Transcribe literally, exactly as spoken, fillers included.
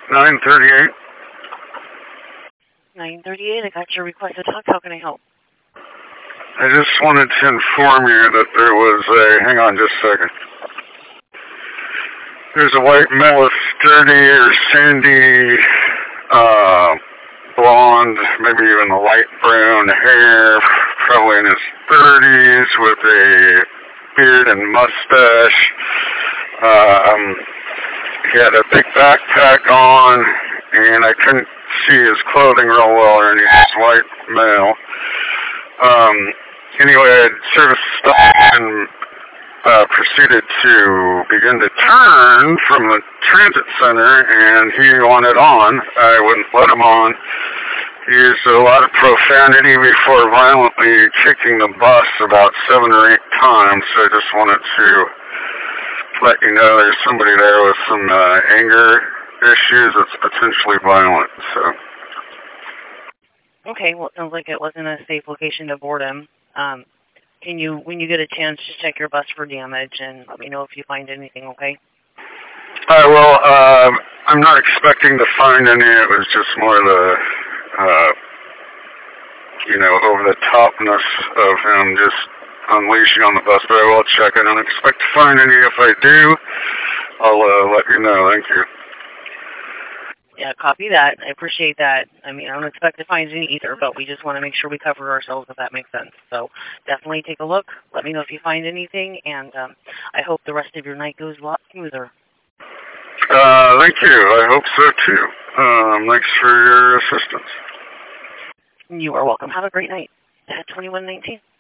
nine thirty-eight. nine thirty-eight, I got your request to talk. How can I help? I just wanted to inform you that there was a, hang on just a second. There's a white male with sturdy or sandy, uh, blonde, maybe even a light brown hair, probably in his thirties, with a beard and mustache. Um, he had a big backpack on, and I couldn't see his clothing real well, or any white male. Um, anyway, I serviced the stop and uh, proceeded to begin to turn from the transit center, and he wanted on. I wouldn't let him on. He used a lot of profanity before violently kicking the bus about seven or eight times, so I just wanted to let you know there's somebody there with some uh, anger issues that's potentially violent. So. Okay, well, it sounds like it wasn't a safe location to board him. Um, can you, when you get a chance, just check your bus for damage and let me know if you find anything, okay? Uh, well, uh, I'm not expecting to find any. It was just more the, uh, you know, over-the-topness of him just unleashing on the bus, but I will check. I don't expect to find any. If I do, I'll uh, let you know. Thank you. Yeah, copy that. I appreciate that. I mean, I don't expect to find any either, but we just want to make sure we cover ourselves, if that makes sense. So definitely take a look. Let me know if you find anything, and um, I hope the rest of your night goes a lot smoother. Uh, thank you. I hope so, too. Um, thanks for your assistance. You are welcome. Have a great night. At twenty-one nineteen.